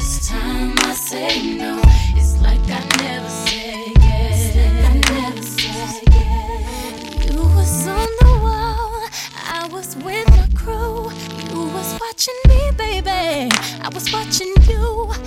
This time I say no. It's like I never said yes. You was on the wall, I was with my crew. You was watching me, baby, I was watching you.